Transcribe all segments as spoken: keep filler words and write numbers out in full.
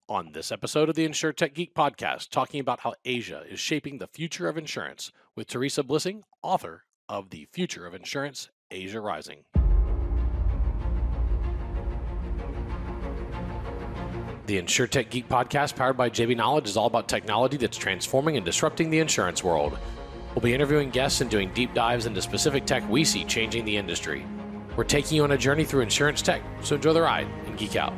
On this episode of the InsurTech Geek podcast, talking about how Asia is shaping the future of insurance with Teresa Blissing, author of The Future of Insurance, Asia Rising. The InsurTech Geek podcast, powered by J B Knowledge, is all about technology that's transforming and disrupting the insurance world. We'll be interviewing guests and doing deep dives into specific tech we see changing the industry. We're taking you on a journey through insurance tech, so enjoy the ride and geek out.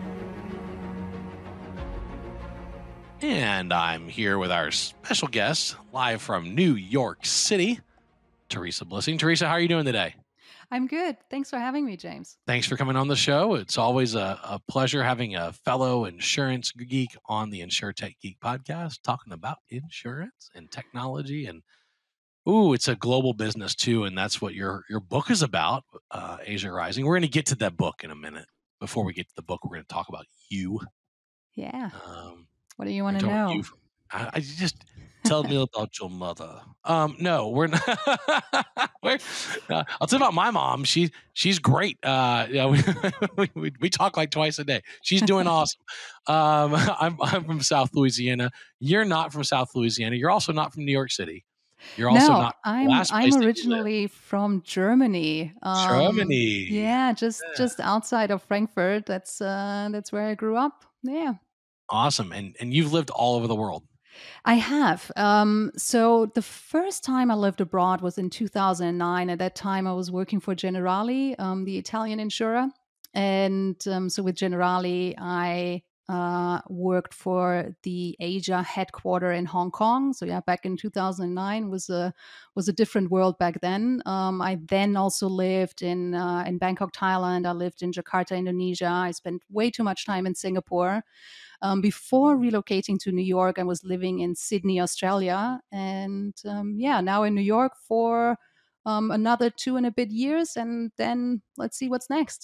And I'm here with our special guest, live from New York City, Teresa Blissing. Teresa, how are you doing today? I'm good. Thanks for having me, James. Thanks for coming on the show. It's always a, a pleasure having a fellow insurance geek on the InsurTech Geek podcast, talking about insurance and technology. And, ooh, it's a global business, too, and that's what your, your book is about, uh, Asia Rising. We're going to get to that book in a minute. Before we get to the book, we're going to talk about you. Yeah. Um, What do you want to know? You, I, I just tell me about your mother. Um, no, we're not. we're, uh, I'll tell you about my mom. She she's great. Uh, yeah, we, we we talk like twice a day. She's doing awesome. Um, I'm I'm from South Louisiana. You're not from South Louisiana. You're also not from New York City. You're also no, not. I'm last I'm originally from Germany. Um, Germany. Yeah, just Yeah. just outside of Frankfurt. That's uh, that's where I grew up. Yeah. Awesome. And and you've lived all over the world. I have. Um, so the first time I lived abroad was in two thousand nine. At that time, I was working for Generali, um, the Italian insurer. And um, so with Generali, I uh, worked for the Asia headquarter in Hong Kong. So yeah, back in two thousand nine was a was a different world back then. Um, I then also lived in uh, in Bangkok, Thailand. I lived in Jakarta, Indonesia. I spent way too much time in Singapore. Um, before relocating to New York, I was living in Sydney, Australia. And um, yeah, now in New York for um, another two and a bit years. And then let's see what's next.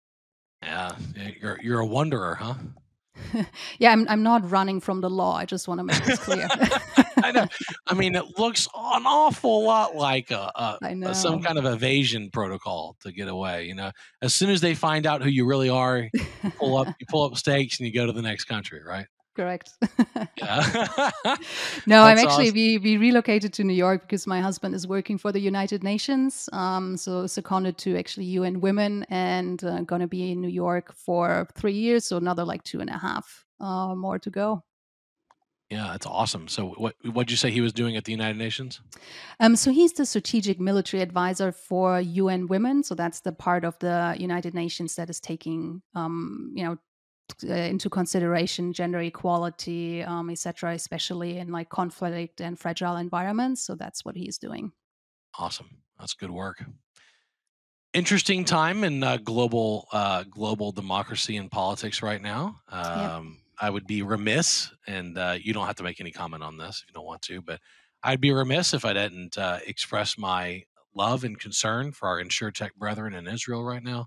Yeah, you're you're a wanderer, huh? yeah, I'm I'm not running from the law. I just want to make this clear. I know. I mean, it looks an awful lot like a, a, I know. a some kind of evasion protocol to get away. You know, as soon as they find out who you really are, you pull up you pull up stakes and you go to the next country, right? Correct. Yeah. no, I'm actually awesome. we we relocated to New York because my husband is working for the United Nations, um, so seconded to actually U N Women, and uh, going to be in New York for three years, so another like two and a half uh, more to go. Yeah, that's awesome. So, what what'd you say he was doing at the United Nations? Um, so he's the strategic military advisor for U N Women. So that's the part of the United Nations that is taking, um, you know. Uh, into consideration gender equality, um, et cetera, especially in like conflict and fragile environments. So that's what he's doing. Awesome. That's good work. Interesting time in uh, global uh, global democracy and politics right now. Um, Yep. I would be remiss, and uh, you don't have to make any comment on this if you don't want to, but I'd be remiss if I didn't uh, express my love and concern for our InsurTech brethren in Israel right now,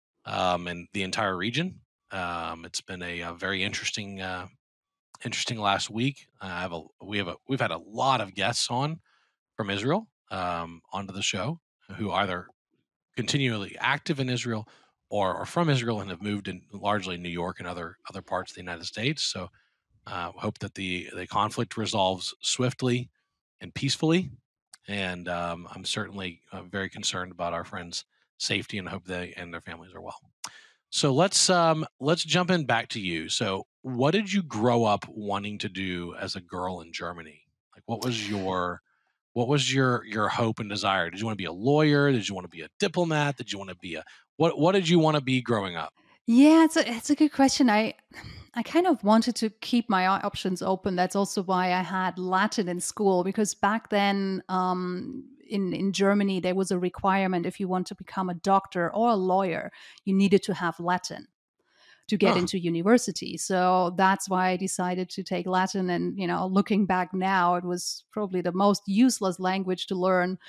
um, and the entire region. Um, it's been a, a very interesting, uh, interesting last week. I have a we have a we've had a lot of guests on from Israel um, onto the show who either continually active in Israel or are from Israel and have moved in largely New York and other other parts of the United States. So uh, hope that the the conflict resolves swiftly and peacefully. And um, I'm certainly uh, very concerned about our friends' safety and hope they and their families are well. So let's um, let's jump in back to you. So what did you grow up wanting to do as a girl in Germany? Like, what was your what was your your hope and desire? Did you want to be a lawyer? Did you want to be a diplomat? Did you want to be a what what did you want to be growing up? Yeah, it's a it's a good question. I I kind of wanted to keep my options open. That's also why I had Latin in school, because back then um, in in Germany there was a requirement if you want to become a doctor or a lawyer, you needed to have Latin to get Huh. into university. So that's why I decided to take Latin. And, you know, looking back now, it was probably the most useless language to learn,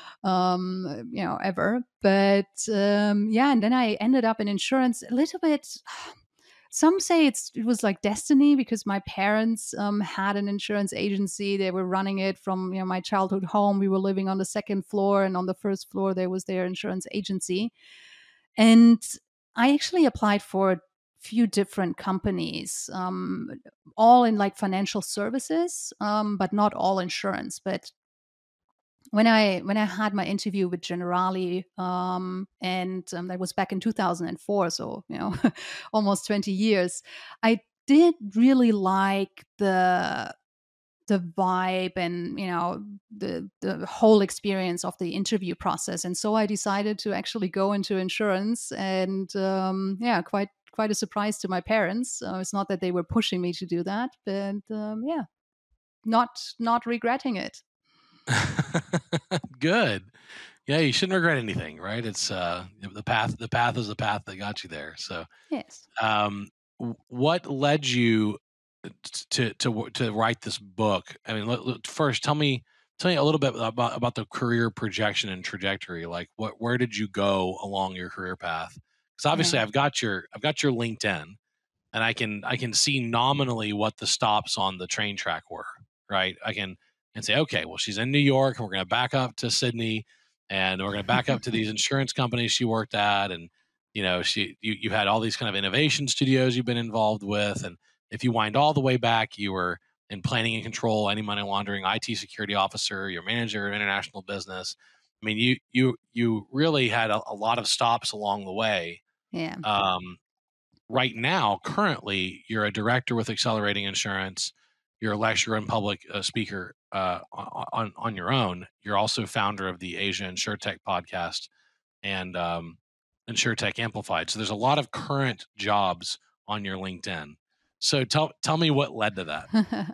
um, you know, ever. But um, yeah, and then I ended up in insurance a little bit. Some say it's it was like destiny because my parents um, had an insurance agency. They were running it from you know my childhood home. We were living on the second floor, and on the first floor there was their insurance agency. And I actually applied for few different companies, um, all in like financial services, um, but not all insurance. But when I when I had my interview with Generali, um, and um, that was back in two thousand four, so you know, almost twenty years, I did really like the the vibe and you know the the whole experience of the interview process, and so I decided to actually go into insurance, and um, yeah, quite quite a surprise to my parents. Uh, it's not that they were pushing me to do that, but um, yeah, not not regretting it. Good. Yeah, you shouldn't regret anything, right? It's uh the path the path is the path that got you there. So, Yes. um w- what led you to to w- to write this book? I mean, let, let- first tell me tell me a little bit about about the career projection and trajectory. Like, what where did you go along your career path? Because obviously, Yeah. I've got your I've got your LinkedIn, and I can I can see nominally what the stops on the train track were. Right, I can and say, okay, well, she's in New York, and we're going to back up to Sydney, and we're going to back up to these insurance companies she worked at, and you know, she you you had all these kind of innovation studios you've been involved with, and if you wind all the way back, you were in planning and control, anti money laundering, I T security officer, your manager of international business. I mean, you you you really had a, a lot of stops along the way. Yeah. Um, right now, currently, you're a director with Accelerating Insurance. You're a lecturer and public uh, speaker uh, on on your own. You're also founder of the Asia InsurTech podcast and um, InsurTech Amplified. So there's a lot of current jobs on your LinkedIn. So tell tell me what led to that.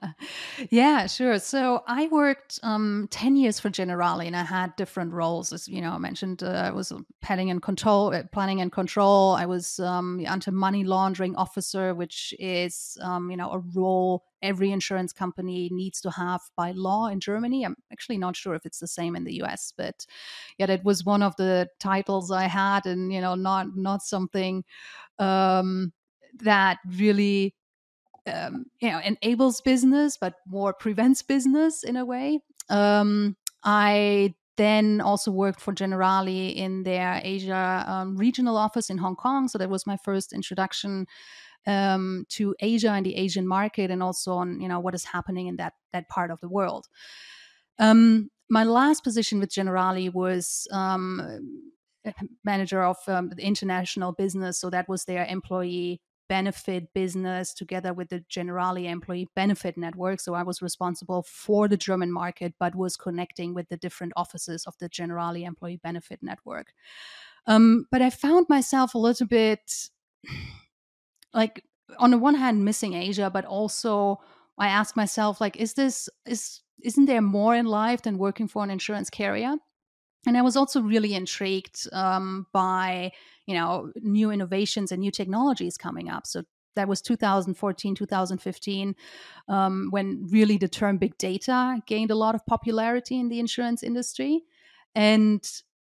Yeah, sure. So I worked um, ten years for Generali, and I had different roles. As you know, I mentioned uh, I was planning and control, uh, planning and control. I was um, the anti-money laundering officer, which is um, you know a role every insurance company needs to have by law in Germany. I'm actually not sure if it's the same in the U S, but yeah, that was one of the titles I had, and you know, not not something um, that really um, you know enables business but more prevents business in a way. um, I then also worked for Generali in their Asia um, regional office in Hong Kong, so that was my first introduction um, to Asia and the Asian market, and also on you know what is happening in that that part of the world. um, my last position with Generali was um, manager of um, the international business, so that was their employee benefit business together with the Generali employee benefit network. So I was responsible for the German market, but was connecting with the different offices of the Generali employee benefit network. Um, but I found myself a little bit like, on the one hand, missing Asia, but also I asked myself, like, is this is isn't there more in life than working for an insurance carrier? And I was also really intrigued um, by you know new innovations and new technologies coming up. So that was two thousand fourteen, two thousand fifteen, um, when really the term big data gained a lot of popularity in the insurance industry. And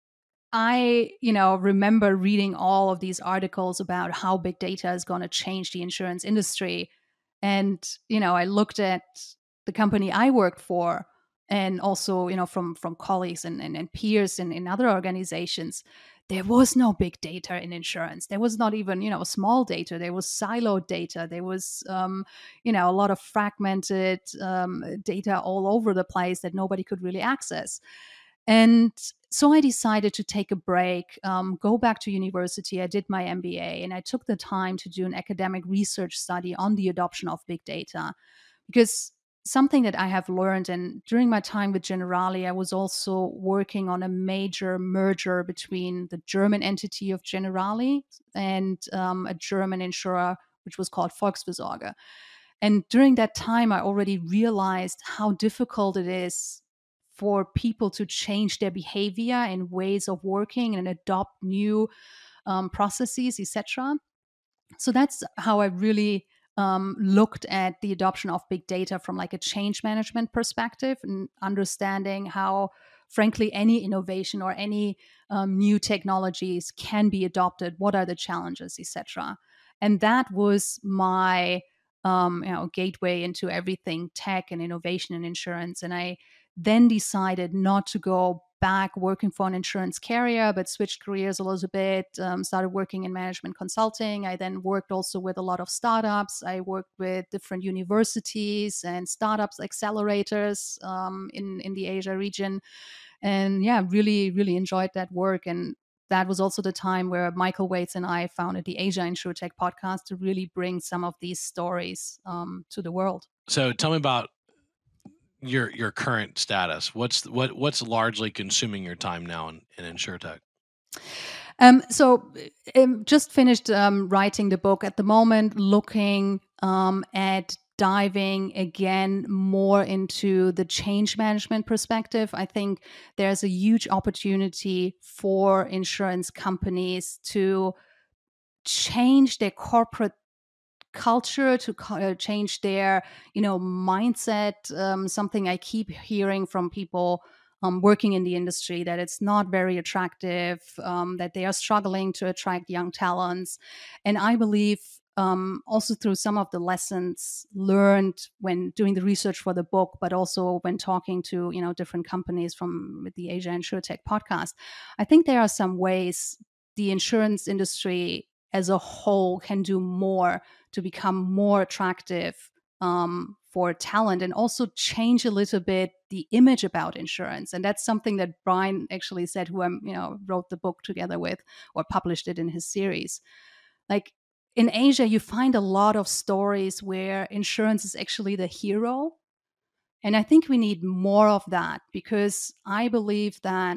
I, you know, remember reading all of these articles about how big data is going to change the insurance industry. And, you know, I looked at the company I worked for, and also, you know, from from colleagues and, and, and peers in, in other organizations. There was no big data in insurance. There was not even, you know, small data. There was siloed data. There was, um, you know, a lot of fragmented um, data all over the place that nobody could really access. And so I decided to take a break, um, go back to university. I did my M B A, and I took the time to do an academic research study on the adoption of big data. Because something that I have learned, and during my time with Generali, I was also working on a major merger between the German entity of Generali and um, a German insurer, which was called Volksversorger. And during that time, I already realized how difficult it is for people to change their behavior and ways of working and adopt new um, processes, et cetera. So that's how I really um, looked at the adoption of big data from like a change management perspective, and understanding how, frankly, any innovation or any um, new technologies can be adopted. What are the challenges, et cetera. And that was my um, you know gateway into everything tech and innovation and insurance. And I then decided not to go back working for an insurance carrier, but switched careers a little bit, um, started working in management consulting. I then worked also with a lot of startups. I worked with different universities and startups accelerators um, in, in the Asia region. And yeah, really, really enjoyed that work. And that was also the time where Michael Waits and I founded the Asia InsurTech podcast to really bring some of these stories um, to the world. So tell me about your your current status. What's what what's largely consuming your time now in, in InsurTech? Um, so, um, just finished um, writing the book at the moment, looking um, at diving again more into the change management perspective. I think there's a huge opportunity for insurance companies to change their corporate culture, to uh, change their you know mindset. Um, something I keep hearing from people um, working in the industry, that it's not very attractive, um, that they are struggling to attract young talents. And I believe um, also through some of the lessons learned when doing the research for the book, but also when talking to you know different companies from the Asia InsurTech podcast, I think there are some ways the insurance industry as a whole can do more to become more attractive um, for talent, and also change a little bit the image about insurance. And that's something that Brian actually said, who I you know wrote the book together with or published it in his series. Like in Asia, you find a lot of stories where insurance is actually the hero. And I think we need more of that, because I believe that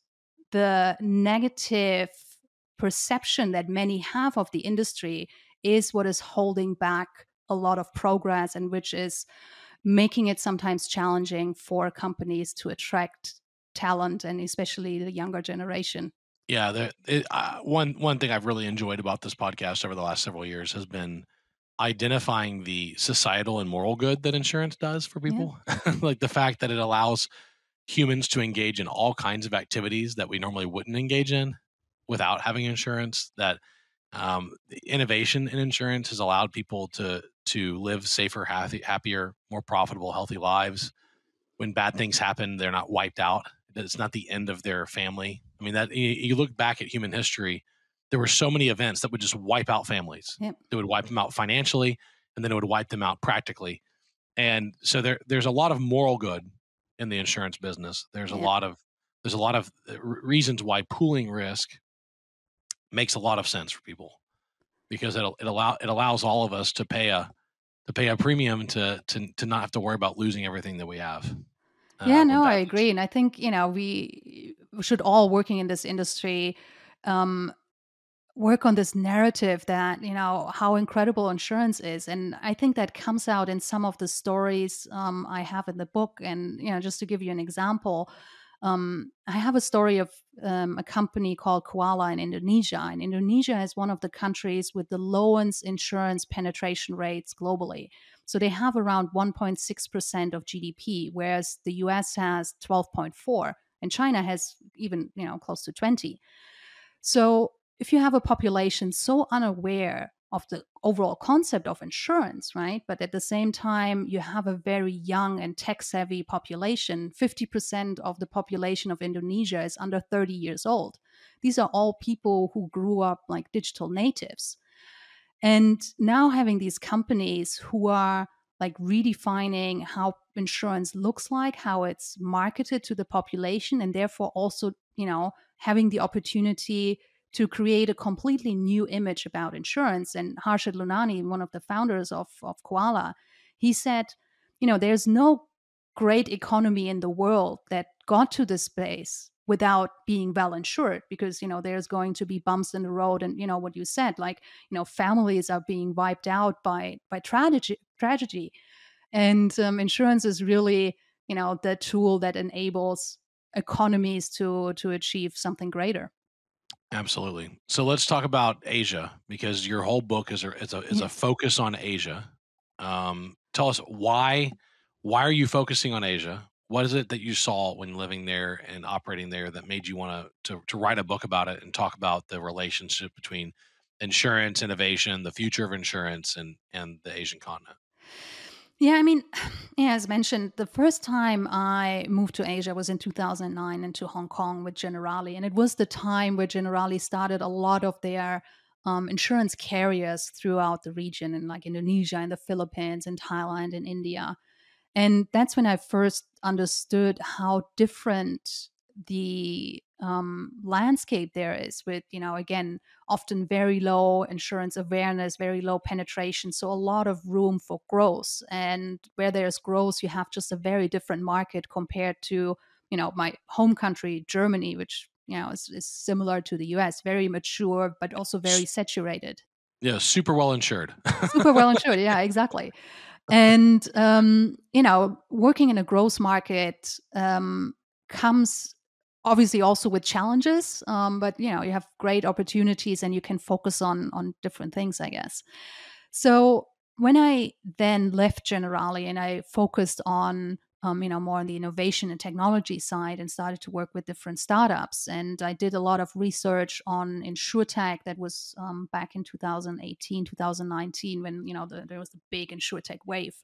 the negative perception that many have of the industry is what is holding back a lot of progress, and which is making it sometimes challenging for companies to attract talent, and especially the younger generation. Yeah, the, it, uh, one one thing I've really enjoyed about this podcast over the last several years has been identifying the societal and moral good that insurance does for Yeah. people. Like the fact that it allows humans to engage in all kinds of activities that we normally wouldn't engage in without having insurance. That um, the innovation in insurance has allowed people to to live safer, happy, happier, more profitable, healthy lives. When bad things happen, they're not wiped out. It's not the end of their family. I mean, that you, you look back at human history, there were so many events that would just wipe out families. Yep. They would wipe them out financially, and then it would wipe them out practically. And so there, there's a lot of moral good in the insurance business. There's a Yep. lot of there's a lot of uh, reasons why pooling risk makes a lot of sense for people, because it it allow it allows all of us to pay a to pay a premium to to to not have to worry about losing everything that we have. Yeah, Uh, when no, I bad things. agree. And I think, you know, we should all working in this industry um, work on this narrative that, you know, how incredible insurance is. And I think that comes out in some of the stories um, I have in the book. And, you know, just to give you an example, um, I have a story of um, a company called Koala in Indonesia. And Indonesia is one of the countries with the lowest insurance penetration rates globally. So they have around one point six percent of G D P, whereas the U S has twelve point four, and China has even, you know, close to twenty. So if you have a population so unaware of the overall concept of insurance, right? But at the same time, you have a very young and tech savvy population. fifty percent of the population of Indonesia is under thirty years old. These are all people who grew up like digital natives. And now having these companies who are like redefining how insurance looks like, how it's marketed to the population, and therefore also, you know, having the opportunity to create a completely new image about insurance. And Harshad Lunani, one of the founders of, of Koala, he said, you know, there's no great economy in the world that got to this space without being well insured, because you know there's going to be bumps in the road, and you know what you said, like you know families are being wiped out by by tragedy tragedy and um, insurance is really you know the tool that enables economies to to achieve something greater. Absolutely. So let's talk about Asia, because your whole book is a is a is Yeah. a focus on Asia. Um, tell us why why are you focusing on Asia? What is it that you saw when living there and operating there that made you want to to write a book about it and talk about the relationship between insurance, innovation, the future of insurance, and and the Asian continent? Yeah, I mean, Yeah, as mentioned, the first time I moved to Asia was in two thousand nine into Hong Kong with Generali. And it was the time where Generali started a lot of their um, insurance carriers throughout the region, in like Indonesia and the Philippines and Thailand and India. And that's when I first understood how different the um, landscape there is, with, you know, again, often very low insurance awareness, very low penetration. So a lot of room for growth. And where there's growth, you have just a very different market compared to, you know, my home country, Germany, which, you know, is, is similar to the U S, very mature, but also very saturated. Yeah, super well insured. Super well insured. Yeah, exactly. And, um, you know, working in a growth market um, comes obviously also with challenges, um, but, you know, you have great opportunities and you can focus on on different things, I guess. So when I then left Generali and I focused on, um, you know, more on the innovation and technology side and started to work with different startups, and I did a lot of research on insurtech. That was um, back in two thousand eighteen, two thousand nineteen, when, you know, the, there was the big insurtech wave.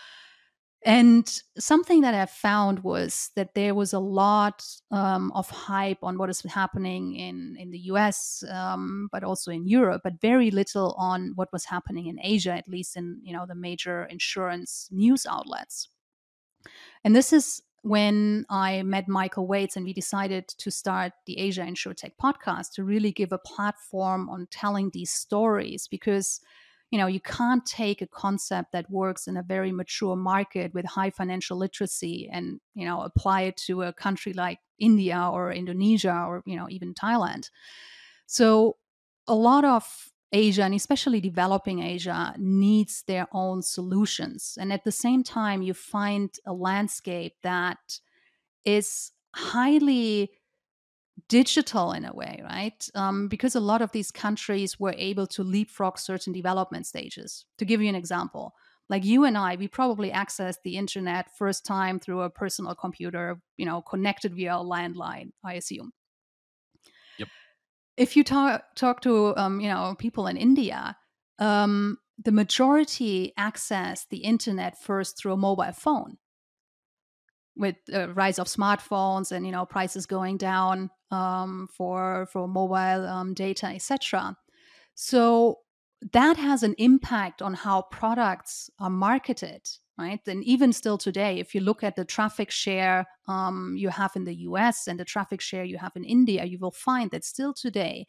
And something that I found was that there was a lot um, of hype on what is happening in, in the U S, um, but also in Europe, but very little on what was happening in Asia, at least in, you know, the major insurance news outlets. And this is when I met Michael Waits, and we decided to start the Asia InsurTech podcast to really give a platform on telling these stories, because, you know, you can't take a concept that works in a very mature market with high financial literacy and, you know, apply it to a country like India or Indonesia or, you know, even Thailand. So a lot of Asia, and especially developing Asia, needs their own solutions. And at the same time, you find a landscape that is highly digital in a way, right? Um, because a lot of these countries were able to leapfrog certain development stages. To give you an example, like you and I, we probably accessed the internet first time through a personal computer, you know, connected via a landline, I assume. Yep. If you talk talk to um, you know, people in India, um, the majority access the internet first through a mobile phone. With the rise of smartphones and, you know, prices going down um, for for mobile um, data, et cetera. So that has an impact on how products are marketed, right? And even still today, if you look at the traffic share um, you have in the U S and the traffic share you have in India, you will find that still today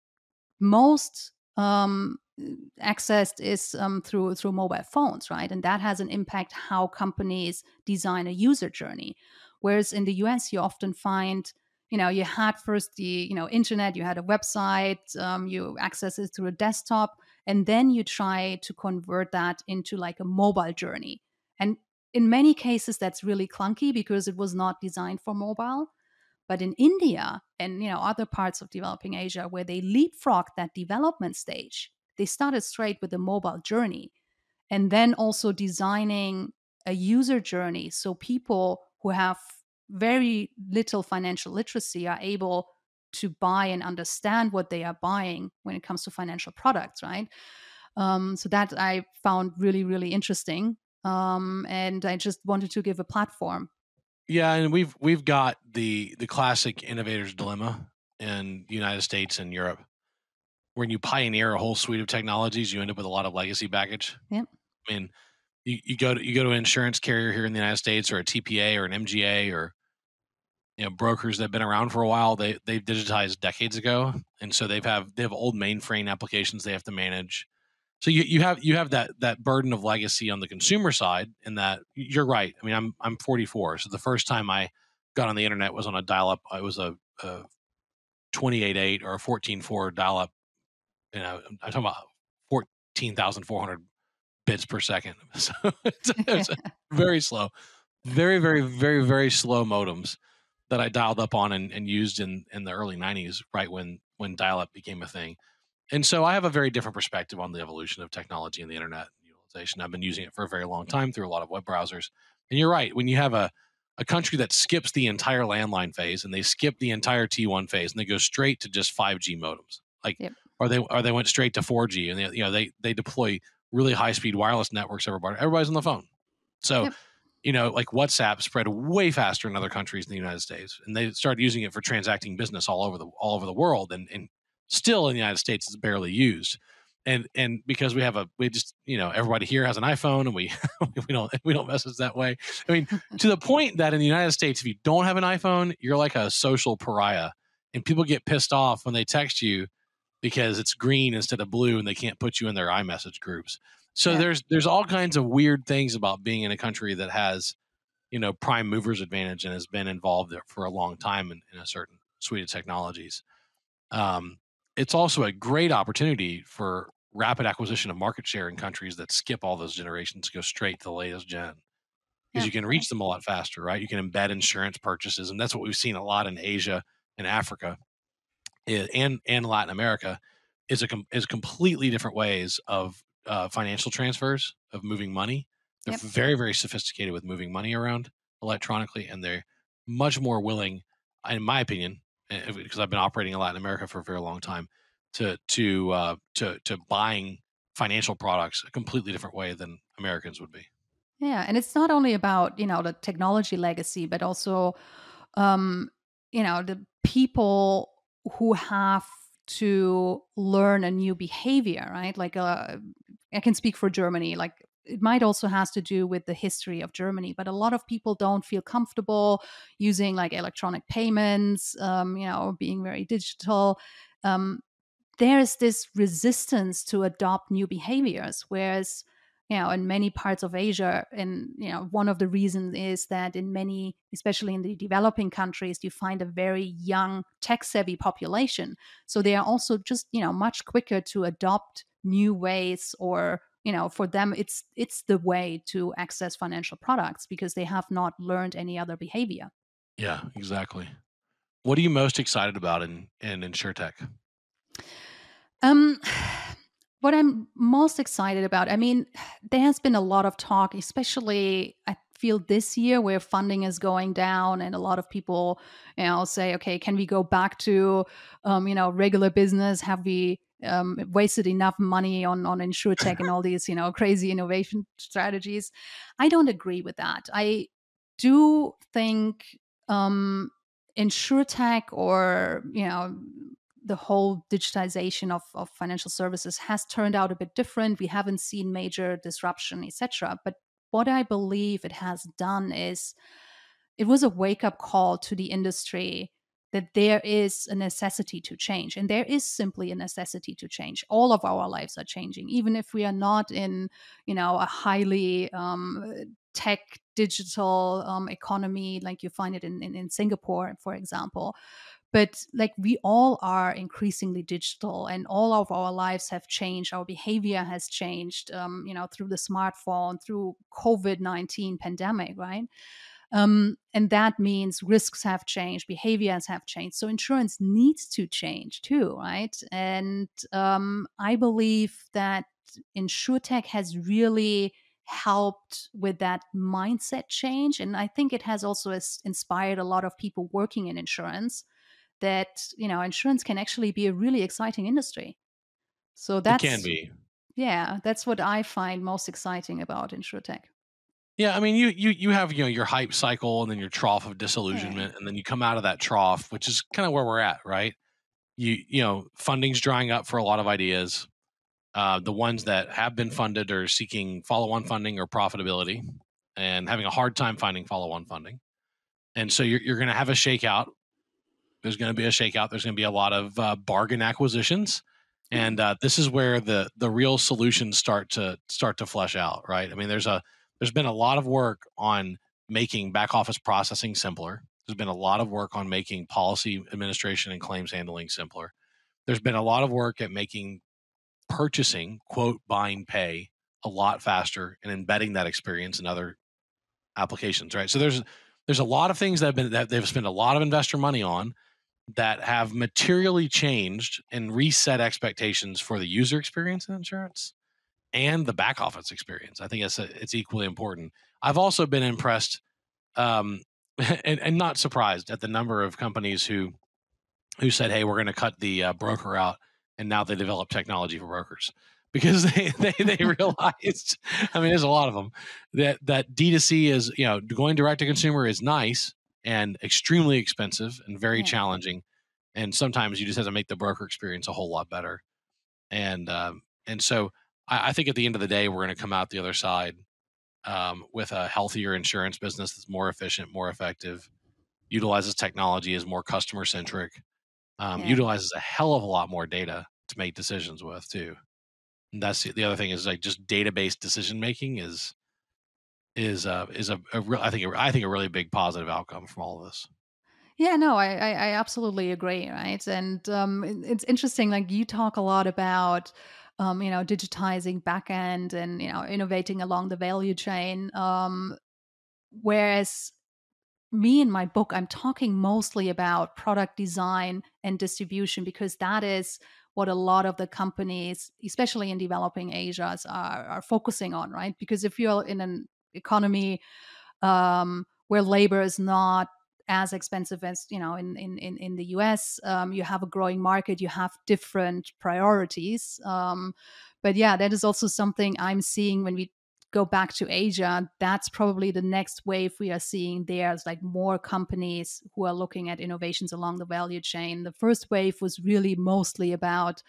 most um, accessed is um, through through mobile phones, right? And that has an impact how companies design a user journey. Whereas in the U S, you often find, you know, you had first the, you know, internet, you had a website, um, you access it through a desktop, and then you try to convert that into like a mobile journey. And in many cases, that's really clunky because it was not designed for mobile. But in India and, you know, other parts of developing Asia where they leapfrogged that development stage, they started straight with the mobile journey, and then also designing a user journey so people who have very little financial literacy are able to buy and understand what they are buying when it comes to financial products, right? Um, so that I found really, really interesting. Um, and I just wanted to give a platform. Yeah, and we've we've got the the classic innovator's dilemma in the United States and Europe. When you pioneer a whole suite of technologies, you end up with a lot of legacy baggage. Yeah. I mean, you, you go to you go to an insurance carrier here in the United States, or a T P A or an M G A, or, you know, brokers that have been around for a while. They they've digitized decades ago, and so they've have they have old mainframe applications they have to manage. So you, you have you have that that burden of legacy on the consumer side. And that you're right. I mean, I'm I'm forty-four, so the first time I got on the internet was on a dial-up. It was a, a twenty-eight point eight or a fourteen point four dial-up. You know, I'm talking about fourteen thousand four hundred bits per second. So it's, it's very slow, very very very very slow modems that I dialed up on and, and used in in the early nineties, right when when dial-up became a thing. And so I have a very different perspective on the evolution of technology and the internet utilization. I've been using it for a very long time through a lot of web browsers. And you're right. When you have a, a country that skips the entire landline phase, and they skip the entire T one phase, and they go straight to just five G modems, like, Yep. or they or they went straight to four G, and they, you know, they they deploy really high speed wireless networks. Everybody everybody's on the phone. So Yep. you know, like WhatsApp spread way faster in other countries than the United States, and they started using it for transacting business all over the all over the world, and and still in the United States it's barely used. And and because we have a we just you know everybody here has an iPhone, and we we don't we don't message that way. I mean, to the point that in the United States, if you don't have an iPhone, you're like a social pariah, and people get pissed off when they text you because it's green instead of blue, and they can't put you in their iMessage groups. So Yeah. there's there's all kinds of weird things about being in a country that has, you know, prime movers advantage and has been involved there for a long time in, in a certain suite of technologies. Um, it's also a great opportunity for rapid acquisition of market share in countries that skip all those generations, go straight to the latest gen, because Yeah. you can reach them a lot faster, right? You can embed insurance purchases, and that's what we've seen a lot in Asia and Africa i- and and Latin America. Is a com- is completely different ways of uh, financial transfers, of moving money. They're Yep. very very sophisticated with moving money around electronically, and they're much more willing, in my opinion, eh, because I've been operating in Latin America for a very long time, to to uh, to to buying financial products a completely different way than Americans would be. Yeah, and it's not only about, you know, the technology legacy, but also, um, you know, the people who have to learn a new behavior, right? Like, uh, I can speak for Germany. Like, it might also has to do with the history of Germany, but a lot of people don't feel comfortable using like electronic payments, um, you know, being very digital. Um, there's this resistance to adopt new behaviors, whereas, you know, in many parts of Asia, and you know, one of the reasons is that in many, especially in the developing countries, you find a very young tech savvy population, so they are also just, you know, much quicker to adopt new ways, or you know, for them it's it's the way to access financial products because they have not learned any other behavior. Yeah, exactly. What are you most excited about in in InsurTech? Um, what I'm most excited about, I mean, there has been a lot of talk, especially I feel this year where funding is going down, and a lot of people, you know, say, okay, can we go back to, um, you know, regular business? Have we um, wasted enough money on on insurtech and all these, you know, crazy innovation strategies? I don't agree with that. I do think um, insurtech, or you know, the whole digitization of, of financial services has turned out a bit different. We haven't seen major disruption, et cetera. But what I believe it has done is it was a wake up call to the industry that there is a necessity to change. And there is simply a necessity to change. All of our lives are changing, even if we are not in, you know, a highly um, tech digital um, economy like you find it in, in, in Singapore, for example. But like, we all are increasingly digital, and all of our lives have changed, our behavior has changed, um, you know, through the smartphone, through covid nineteen pandemic, right? Um, and that means risks have changed, behaviors have changed, so insurance needs to change too, right? And um, I believe that insurtech has really helped with that mindset change, and I think it has also is- inspired a lot of people working in insurance that, you know, insurance can actually be a really exciting industry. So It can that's, be. yeah, that's what I find most exciting about insurtech. Yeah, I mean, you you you have, you know, your hype cycle and then your trough of Yeah. disillusionment, and then you come out of that trough, which is kind of where we're at, right? You you know, funding's drying up for a lot of ideas. Uh, the ones that have been funded are seeking follow-on funding or profitability, and having a hard time finding follow-on funding. And so you're you're going to have a shakeout. There's going to be a shakeout. There's going to be a lot of uh, bargain acquisitions, Yeah. and uh, this is where the the real solutions start to start to flesh out. Right? I mean, there's a there's been a lot of work on making back office processing simpler. There's been a lot of work on making policy administration and claims handling simpler. There's been a lot of work at making purchasing, quote, buying, pay, a lot faster, and embedding that experience in other applications. Right? So there's there's a lot of things that have been that they've spent a lot of investor money on that have materially changed and reset expectations for the user experience in insurance and the back office experience. I think it's a, it's equally important. I've also been impressed, um, and, and not surprised at the number of companies who who said, "Hey, we're going to cut the uh, broker out," and now they develop technology for brokers. because they, they, they realized, I mean, there's a lot of them, that, that D two C is, you know, going direct to consumer is nice and extremely expensive and very Yeah. challenging. And sometimes you just have to make the broker experience a whole lot better. And, um, and so I, I think at the end of the day, we're going to come out the other side um, with a healthier insurance business that's more efficient, more effective, utilizes technology, is more customer centric, um, Yeah. utilizes a hell of a lot more data to make decisions with too. And that's the, the other thing is like just database decision making is is uh, is a, a real I think a, I think a really big positive outcome from all of this. Yeah, no, I, I, I absolutely agree, right? And um, it- it's interesting. Like you talk a lot about, um, you know, digitizing backend and you know innovating along the value chain. Um, whereas me in my book, I'm talking mostly about product design and distribution because that is what a lot of the companies, especially in developing Asias, are, are focusing on, right? Because if you're in an economy um, where labor is not as expensive as you know in in in, in the U S. Um, you have a growing market. You have different priorities. Um, but yeah, that is also something I'm seeing when we go back to Asia. That's probably the next wave we are seeing there. It's like more companies who are looking at innovations along the value chain. The first wave was really mostly about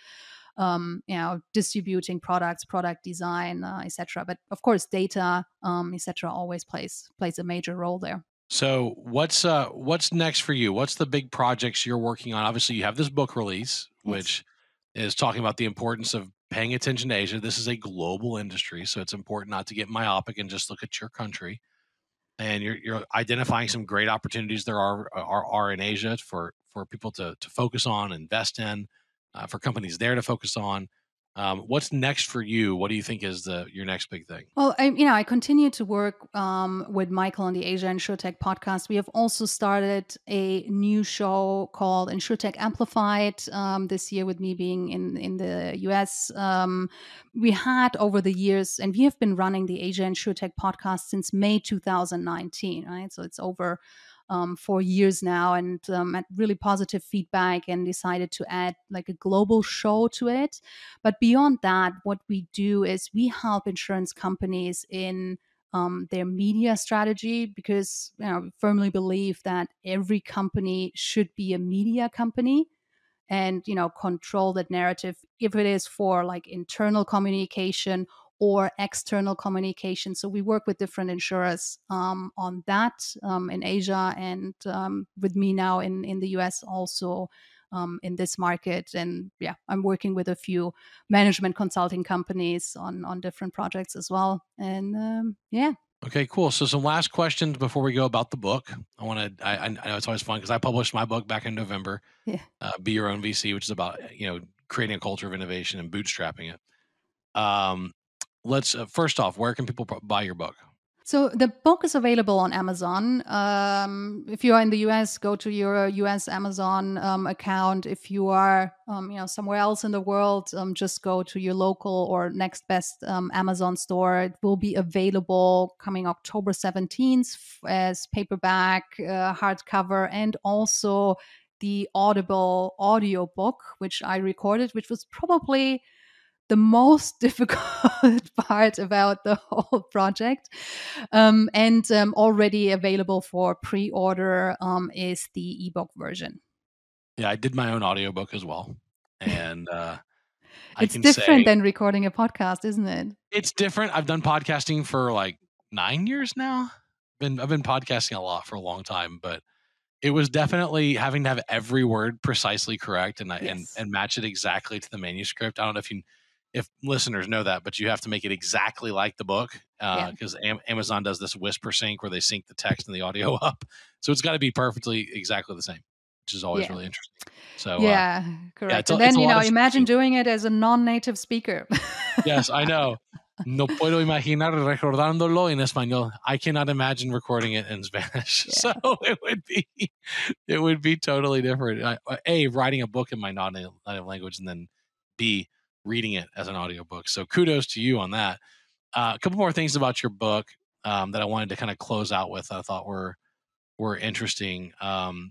um, you know, distributing products, product design, uh, et cetera. But of course, data, um, et cetera, always plays plays a major role there. So what's uh what's next for you? What's the big projects you're working on? Obviously, you have this book release, Yes. which is talking about the importance of paying attention to Asia. This is a global industry, so it's important not to get myopic and just look at your country. And you're you're identifying some great opportunities there are are, are in Asia for for people to to focus on, invest in, uh, for companies there to focus on. Um, what's next for you? What do you think is the your next big thing? Well, I, you know, I continue to work um, with Michael on the Asia InsurTech podcast. We have also started a new show called InsurTech Amplified um, this year, with me being in in the U S. Um, we had over the years, and we have been running the Asia InsurTech podcast since May two thousand nineteen, right? So it's over um, for years now, and um, had really positive feedback, and decided to add like a global show to it. But beyond that, what we do is we help insurance companies in um, their media strategy, because you know, we firmly believe that every company should be a media company and you know control that narrative, if it is for like internal communication or external communication. So we work with different insurers um, on that um, in Asia, and um, with me now in in the U S also um, in this market. And yeah, I'm working with a few management consulting companies on on different projects as well. And um, yeah. Okay, cool. So some last questions before we go about the book. I want to. I, I know it's always fun because I published my book back in November. Yeah. Uh, Be Your Own V C, which is about you know creating a culture of innovation and bootstrapping it. Um, let's uh, first off, where can people buy your book? So the book is available on Amazon. Um, if you are in the U S, go to your U S Amazon um, account. If you are, um, you know, somewhere else in the world, um, just go to your local or next best um, Amazon store. It will be available coming October seventeenth as paperback, uh, hardcover, and also the Audible audio book, which I recorded, which was probably the most difficult part about the whole project. Um, and um, already available for pre-order um, is the ebook version. Yeah, I did my own audiobook as well. And uh, I It's can different say than recording a podcast, isn't it? it's different. I've done podcasting for like nine years now. Been I've been podcasting a lot for a long time, but it was definitely having to have every word precisely correct and I and Yes. and match it exactly to the manuscript. I don't know if you if listeners know that, but you have to make it exactly like the book Yeah. because Am- Amazon does this whisper sync where they sync the text and the audio up, so it's got to be perfectly exactly the same, which is always Yeah. really interesting. So uh, Yeah, yeah, correct. it's a, And it's then, a you lot know, of imagine speaking. doing it as a non-native speaker. Yes, I know. No puedo imaginar recordándolo en español. I cannot imagine recording it in Spanish. So Yeah. it would be, it would be totally different. I, a, writing a book in my non-native language, and then B, reading it as an audiobook. So kudos to you on that. Uh, a couple more things about your book um, that I wanted to kind of close out with. I thought were were interesting. Um,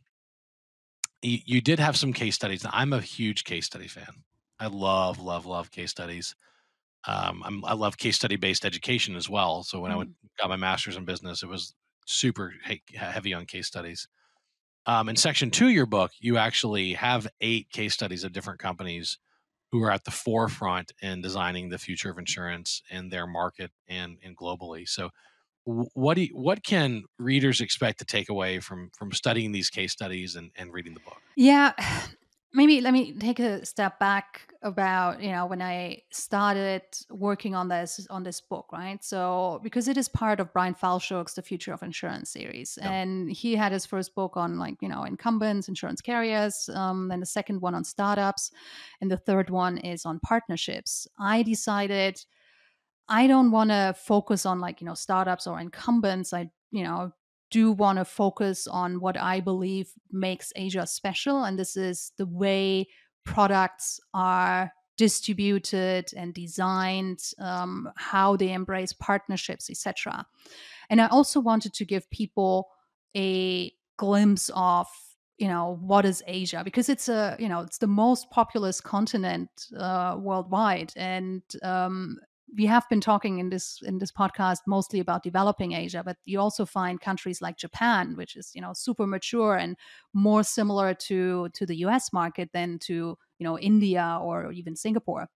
you, you did have some case studies. I'm a huge case study fan. I love, love, love case studies. Um, I'm, I love case study based education as well. So when I went Mm. got my master's in business, it was super he- heavy on case studies. Um, in section two of your book, you actually have eight case studies of different companies who are at the forefront in designing the future of insurance in their market and, and globally. So, wh- what do you, what can readers expect to take away from from studying these case studies and, and reading the book? Yeah, maybe let me take a step back about, you know, when I started working on this on this book, right? So because it is part of Brian Falchuk's The Future of Insurance series, Yeah. and he had his first book on, like, you know, incumbents, insurance carriers, um, then the second one on startups, and the third one is on partnerships. I decided I don't want to focus on, like, you know, startups or incumbents. I, you know, do want to focus on what I believe makes Asia special. And this is the way products are distributed and designed, um, how they embrace partnerships, et cetera. And I also wanted to give people a glimpse of, you know, what is Asia, because it's a, you know, it's the most populous continent uh, worldwide. And um, we have been talking in this in this podcast mostly about developing Asia, but you also find countries like Japan, which is, you know, super mature and more similar to to the U S market than to, you know, India or even Singapore.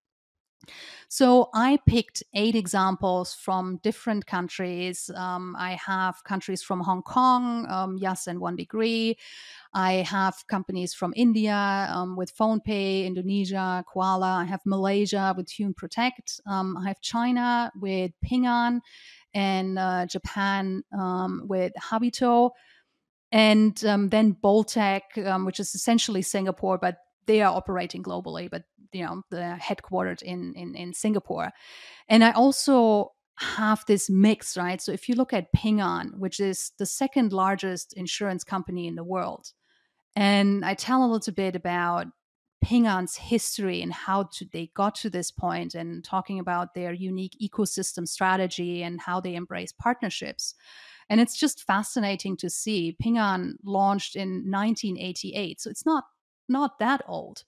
So I picked eight examples from different countries. Um, I have countries from Hong Kong, um, Yes and One Degree. I have companies from India um, with PhonePe, Indonesia, Koala. I have Malaysia with Tune Protect. Um, I have China with Ping An, and uh, Japan um, with Habito. And um, then Boltec, um, which is essentially Singapore, but they are operating globally, but, you know, they're headquartered in, in in Singapore. And I also have this mix, right? So if you look at Ping An, which is the second largest insurance company in the world, and I tell a little bit about Ping An's history and how to, they got to this point, and talking about their unique ecosystem strategy and how they embrace partnerships. And it's just fascinating to see. Ping An launched in nineteen eighty-eight, so it's not not that old.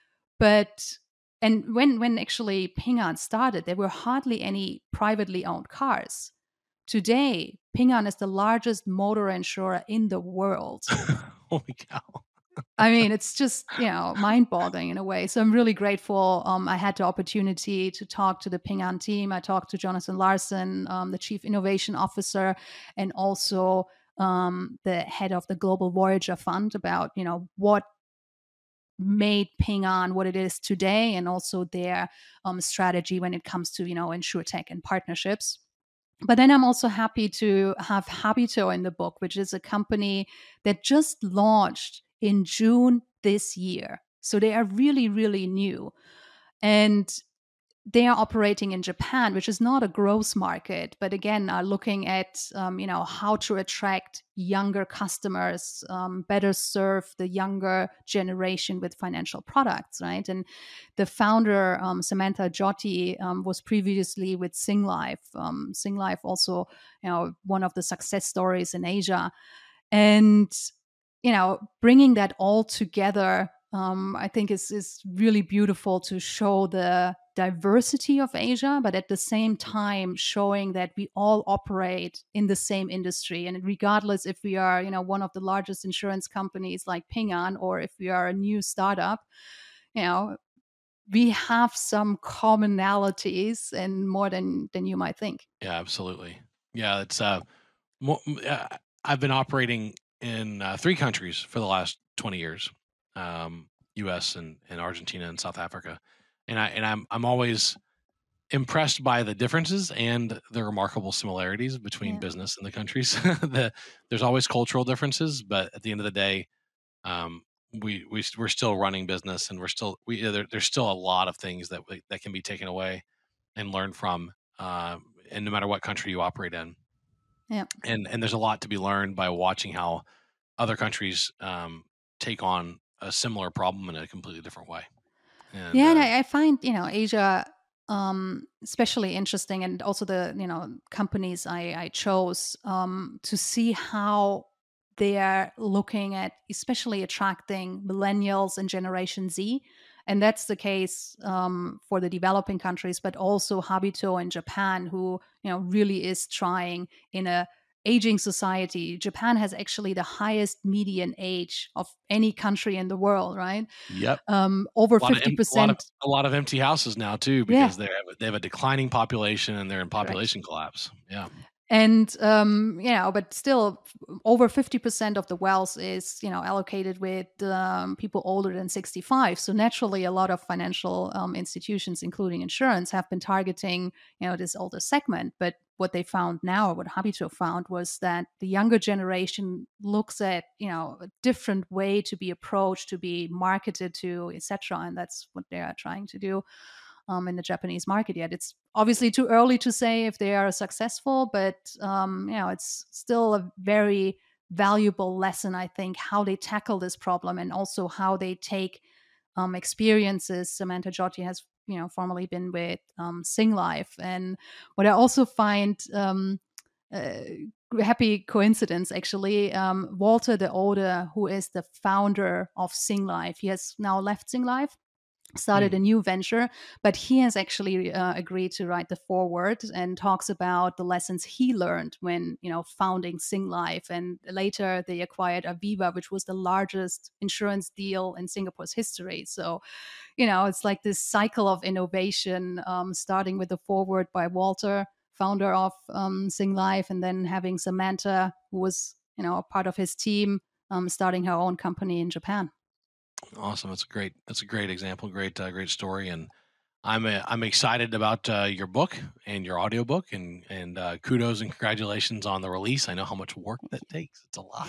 But and when when actually Ping An started, there were hardly any privately owned cars. Today, Ping An is the largest motor insurer in the world. Holy cow! I mean, it's just, you know, mind-boggling in a way. So I'm really grateful. Um, I had the opportunity to talk to the Ping An team. I talked to Jonathan Larson, um, the Chief Innovation Officer, and also um, the head of the Global Voyager Fund, about, you know, what made Ping An what it is today, and also their um, strategy when it comes to, you know, insurtech and partnerships. But then I'm also happy to have Habito in the book, which is a company that just launched in June this year. So they are really, really new. And they are operating in Japan, which is not a growth market, but again, are looking at, um, you know, how to attract younger customers, um, better serve the younger generation with financial products, right? And the founder, um, Samantha Jyoti, um, was previously with Singlife. Um, Singlife also, you know, one of the success stories in Asia. And, you know, bringing that all together, um, I think is is really beautiful, to show the diversity of Asia, but at the same time showing that we all operate in the same industry. And regardless if we are, you know, one of the largest insurance companies like Ping An, or if we are a new startup, you know, we have some commonalities, and more than than you might think. Yeah, absolutely. Yeah, it's uh, mo- m- uh, I've been operating in uh, three countries for the last twenty years, um, U S and, and Argentina and South Africa, and I and I'm I'm always impressed by the differences and the remarkable similarities between Yeah. business in the countries. the, there's always cultural differences, but at the end of the day, um, we we we're still running business, and we're still we there, there's still a lot of things that we, that can be taken away and learned from, uh, and no matter what country you operate in, Yeah. and and there's a lot to be learned by watching how other countries um, take on a similar problem in a completely different way. And Yeah, and uh, I, I find, you know, Asia um especially interesting, and also the, you know, companies I I chose um to see how they are looking at especially attracting millennials and Generation Z. And that's the case um, for the developing countries, but also Habito in Japan, who, you know, really is trying in a aging society. Japan has actually the highest median age of any country in the world, right? Yep. Um, over A lot, of, fifty em- a, lot of, percent. a lot of empty houses now too, Yeah. because they have, they have a declining population and they're in Correct. population collapse. Yeah. And, um, you know, but still f- over fifty percent of the wealth is, you know, allocated with um, people older than sixty-five. So naturally, a lot of financial um, institutions, including insurance, have been targeting, you know, this older segment. But what they found now, or what Habito found, was that the younger generation looks at, you know, a different way to be approached, to be marketed to, et cetera. And that's what they are trying to do um, in the Japanese market yet. It's obviously too early to say if they are successful, but um, you know, it's still a very valuable lesson, I think, how they tackle this problem and also how they take um, experiences. Samantha Jotti has, you know, formerly been with um, Singlife, and what I also find um, uh, happy coincidence actually, um, Walter the Older, who is the founder of Singlife, he has now left Singlife, started Hmm. a new venture, but he has actually uh, agreed to write the foreword and talks about the lessons he learned when, you know, founding Singlife. And later they acquired Aviva, which was the largest insurance deal in Singapore's history. So, you know, it's like this cycle of innovation, um, starting with the foreword by Walter, founder of um, Singlife, and then having Samantha, who was, you know, a part of his team, um, starting her own company in Japan. Awesome. That's a great, that's a great example. Great, uh, great story. And I'm, uh, I'm excited about uh, your book and your audiobook, and, and uh, kudos and congratulations on the release. I know how much work that takes. It's a lot.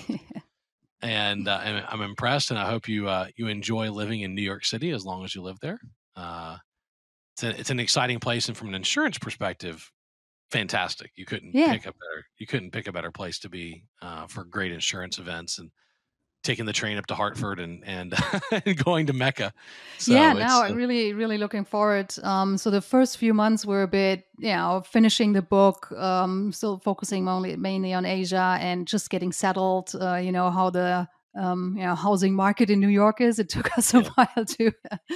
And uh, I'm, I'm impressed, and I hope you, uh, you enjoy living in New York City as long as you live there. Uh, it's, a, it's an exciting place. And from an insurance perspective, fantastic. You couldn't Yeah. pick a better, you couldn't pick a better place to be uh, for great insurance events, and taking the train up to Hartford and and going to Mecca. So yeah, it's now uh, I'm really, really looking forward. Um, so the first few months were a bit, you know, finishing the book, um, still focusing only, mainly on Asia and just getting settled. Uh, you know how the um, you know housing market in New York is. It took us a yeah, while to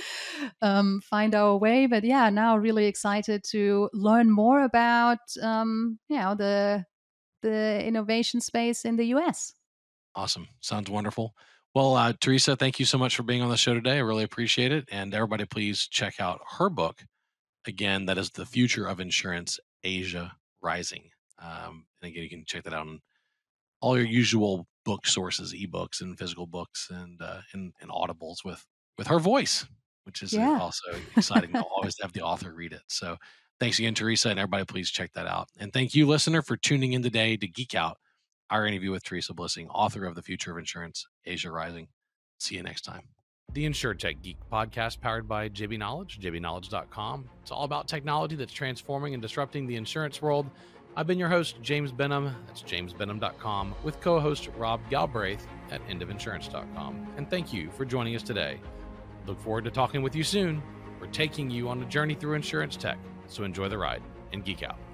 um, find our way, but yeah, now really excited to learn more about um, you know the the innovation space in the U S. awesome. Sounds wonderful. Well, uh, Teresa, thank you so much for being on the show today. I really appreciate it. And everybody, please check out her book. Again, that is The Future of Insurance, Asia Rising. Um, and again, you can check that out on all your usual book sources, ebooks and physical books, and uh, and, and audibles with with her voice, which is uh, Yeah. also exciting. I'll always have the author read it. So thanks again, Teresa, and everybody, please check that out. And thank you, listener, for tuning in today to Geek Out, our interview with Teresa Blissing, author of The Future of Insurance, Asia Rising. See you next time. The InsurTech Geek podcast, powered by J B Knowledge, j b knowledge dot com. It's all about technology that's transforming and disrupting the insurance world. I've been your host, James Benham. That's james benham dot com, with co-host Rob Galbraith at end of insurance dot com. And thank you for joining us today. Look forward to talking with you soon. We're taking you on a journey through insurance tech, so enjoy the ride and geek out.